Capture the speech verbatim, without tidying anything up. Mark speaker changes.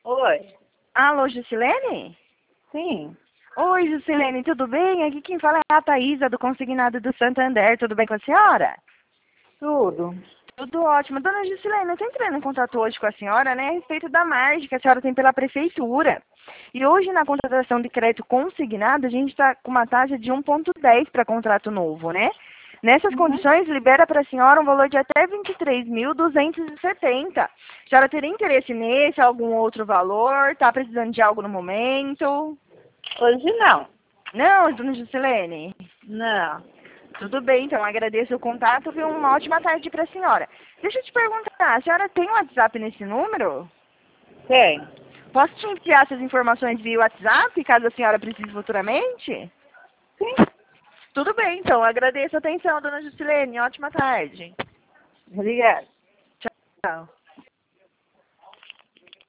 Speaker 1: Oi.
Speaker 2: Alô, Juscelene?
Speaker 1: Sim.
Speaker 2: Oi, Juscelene, tudo bem? Aqui quem fala é a Thaísa, do Consignado do Santander. Tudo bem com a senhora?
Speaker 1: Tudo.
Speaker 2: Tudo ótimo. Dona Juscelene, eu estou entrando em contato hoje com a senhora, né, a respeito da margem que a senhora tem pela prefeitura. E hoje, na contratação de crédito consignado, a gente está com uma taxa de um vírgula dez para contrato novo, né? Nessas
Speaker 1: Uhum.
Speaker 2: condições, libera para a senhora um valor de até vinte e três mil duzentos e setenta. A senhora teria interesse nesse, algum outro valor? Está precisando de algo no momento?
Speaker 1: Hoje não.
Speaker 2: Não, dona Juscelene?
Speaker 1: Não.
Speaker 2: Tudo bem, então agradeço o contato e uma ótima tarde para a senhora. Deixa eu te perguntar, a senhora tem WhatsApp nesse número?
Speaker 1: Tem.
Speaker 2: Posso te enviar essas informações via WhatsApp, caso a senhora precise futuramente?
Speaker 1: Sim.
Speaker 2: Tudo bem, então. Agradeço a atenção, dona Juscelene. Ótima tarde.
Speaker 1: Obrigada.
Speaker 2: Tchau.